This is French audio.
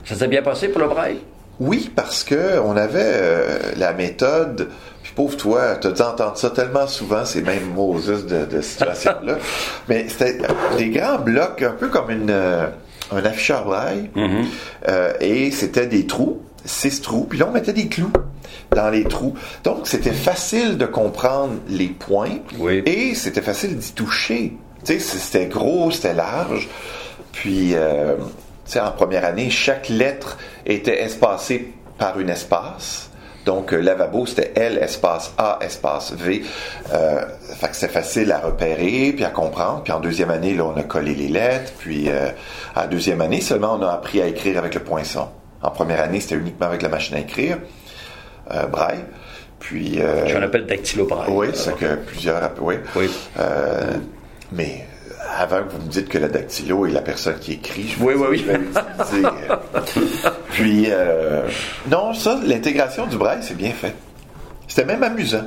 Ça s'est bien passé pour le braille? Oui, parce que on avait la méthode. Puis pauvre toi, t'as dû entendre ça tellement souvent, ces mêmes Moses de situation-là. Mais c'était des grands blocs, un peu comme un afficheur braille. Et c'était des trous, 6 trous. Puis là, on mettait des clous dans les trous. Donc, c'était facile de comprendre les points. Oui. Et c'était facile d'y toucher. Tu sais, c'était gros, c'était large. Puis, tu sais, en première année, chaque lettre était espacée par un espace. Donc, lavabo, c'était L espace A espace V. Fait que c'était facile à repérer puis à comprendre. Puis en deuxième année, là, on a collé les lettres. Puis, à la deuxième année, seulement, on a appris à écrire avec le poinçon. En première année, c'était uniquement avec la machine à écrire, braille. Puis... J'en appelle dactylo-braille. Oui, c'est que plusieurs... Oui. Mais... Avant que vous me dites que le dactylo est la personne qui écrit, je vais l'utiliser. Puis, non, ça, l'intégration du braille, c'est bien fait. C'était même amusant.